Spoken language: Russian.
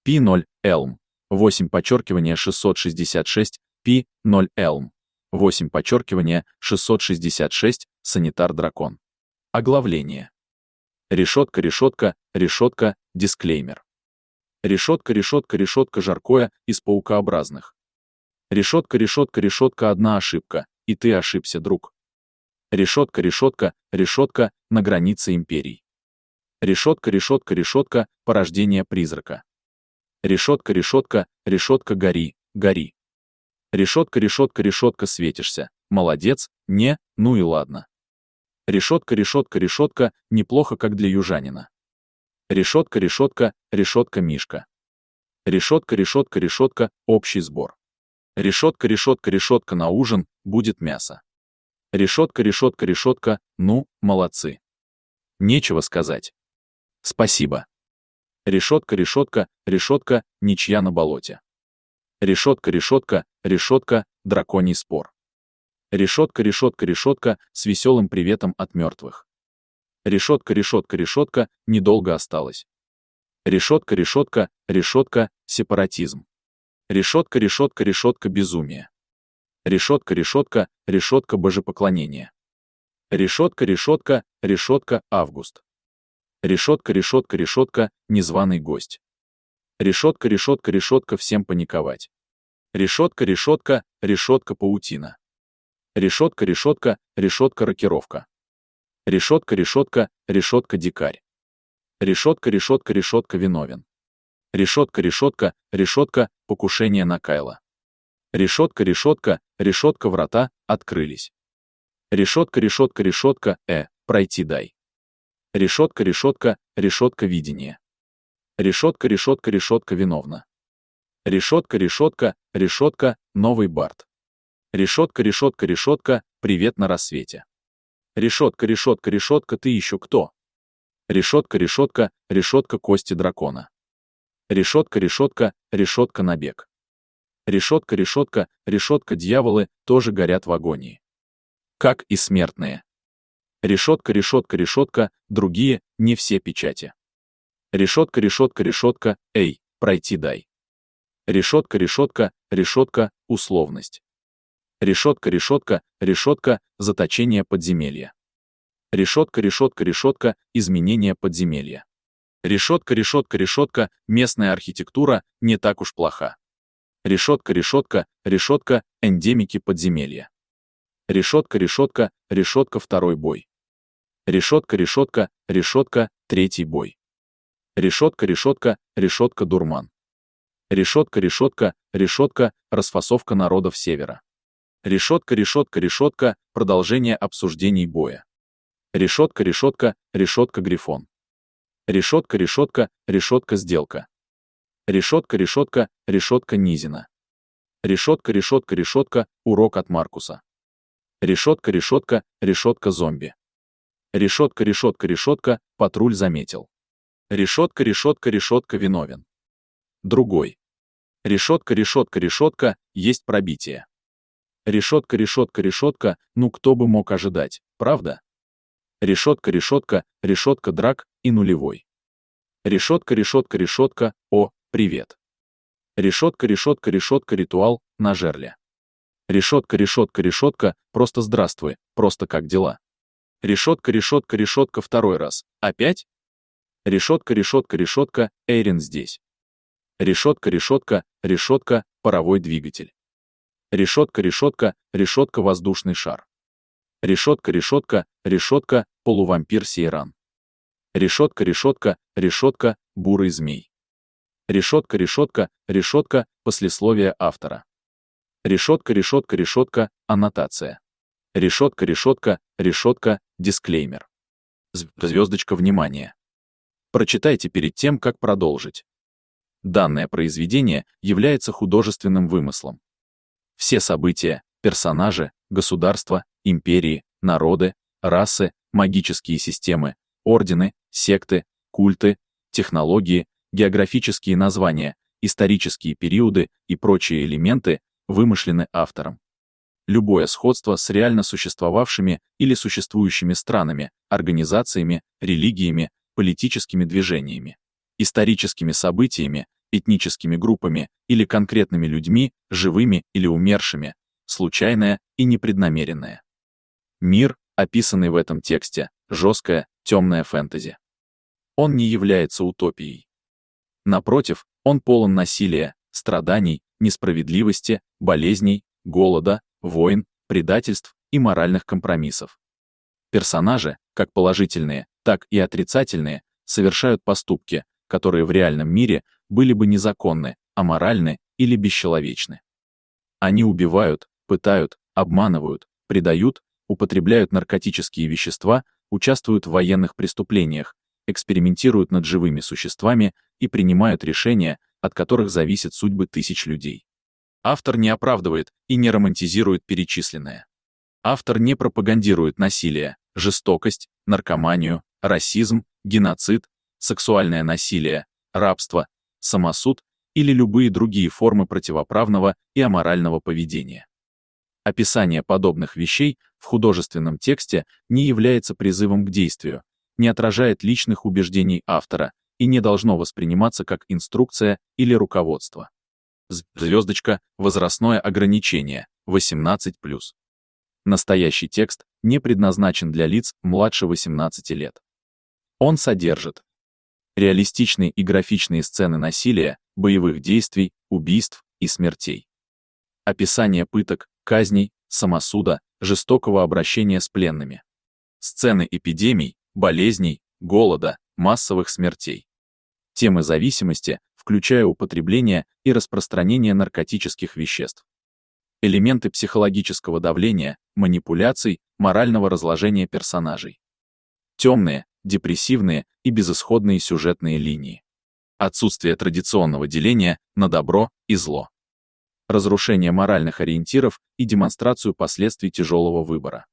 P0 Elm 8-666 P0 Elm 8-666 Санитар-дракон. Оглавление. Решетка, дисклеймер. Решетка, жаркое из паукообразных. Решетка, одна ошибка, и ты ошибся, друг. Решетка, на границе империй. Решетка, порождение призрака. Решетка, гори. Решетка, светишься. Молодец, не, ну и ладно. Решетка, неплохо как для южанина. Решетка, мишка. Решетка, общий сбор. Решетка, на ужин будет мясо. Решетка, ну, молодцы. Нечего сказать. Спасибо. Решетка, ничья на болоте. Решетка, драконий спор. Решетка, с веселым приветом от мертвых. Решетка, недолго осталось. Решетка, сепаратизм. Решетка, безумие. Решетка, божепоклонение. Решетка, август. Решетка, незваный гость. Решетка, всем паниковать. Решетка, паутина. Решетка, рокировка. Решетка, дикарь. Решетка, виновен. Решетка, покушение на Кайла. Решетка, врата открылись. Решетка, пройти дай. Решетка, видение. Решетка, виновна. Решетка, новый Барт. Решетка, привет на рассвете. Решетка, ты еще кто? Решетка, кости дракона. Решетка, набег. Решетка, дьяволы тоже горят в агонии. Как и смертные. Решетка, другие, не все печати. Решетка, эй, пройти дай. Решетка, условность. Решетка, заточение подземелья. Решетка, изменение подземелья. Решетка, местная архитектура не так уж плоха. Решетка, эндемики подземелья. Решетка, второй бой. Решетка, третий бой. Решетка, дурман. Решетка, расфасовка народов севера. Решетка, продолжение обсуждений боя. Решетка, грифон. Решетка, сделка. Решетка, низина. Решетка, урок от Маркуса. Решетка, зомби. Решетка, патруль заметил. Решетка, виновен. Другой. Решетка, есть пробитие. Решетка, ну кто бы мог ожидать, правда? Решетка, драк и нулевой. Решетка, о, привет. Решетка, ритуал на жерле. Решетка, просто здравствуй, просто как дела. Решетка, второй раз, опять? Решетка, Эйрин здесь. Решетка, паровой двигатель. Решетка, воздушный шар. Решетка, полувампир Сейран. Решетка, бурый змей. Решетка, послесловие автора. Решетка, аннотация. Решетка, дисклеймер. Звездочка, внимание. Прочитайте перед тем, как продолжить. Данное произведение является художественным вымыслом. Все события, персонажи, государства, империи, народы, расы, магические системы, ордены, секты, культы, технологии, географические названия, исторические периоды и прочие элементы вымышлены автором. Любое сходство с реально существовавшими или существующими странами, организациями, религиями, политическими движениями, историческими событиями этническими группами или конкретными людьми, живыми или умершими, случайное и непреднамеренное. Мир, описанный в этом тексте, жесткое, темное фэнтези. Он не является утопией. Напротив, он полон насилия, страданий, несправедливости, болезней, голода, войн, предательств и моральных компромиссов. Персонажи, как положительные, так и отрицательные, совершают поступки, которые в реальном мире были бы незаконны, аморальны или бесчеловечны. Они убивают, пытают, обманывают, предают, употребляют наркотические вещества, участвуют в военных преступлениях, экспериментируют над живыми существами и принимают решения, от которых зависят судьбы тысяч людей. Автор не оправдывает и не романтизирует перечисленное. Автор не пропагандирует насилие, жестокость, наркоманию, расизм, геноцид, сексуальное насилие, рабство, самосуд или любые другие формы противоправного и аморального поведения. Описание подобных вещей в художественном тексте не является призывом к действию, не отражает личных убеждений автора и не должно восприниматься как инструкция или руководство. Звездочка, возрастное ограничение, 18+. Настоящий текст не предназначен для лиц младше 18 лет. Он содержит реалистичные и графичные сцены насилия, боевых действий, убийств и смертей. Описание пыток, казней, самосуда, жестокого обращения с пленными. Сцены эпидемий, болезней, голода, массовых смертей. Темы зависимости, включая употребление и распространение наркотических веществ. Элементы психологического давления, манипуляций, морального разложения персонажей. Темные, депрессивные и безысходные сюжетные линии. Отсутствие традиционного деления на добро и зло. Разрушение моральных ориентиров и демонстрацию последствий тяжелого выбора.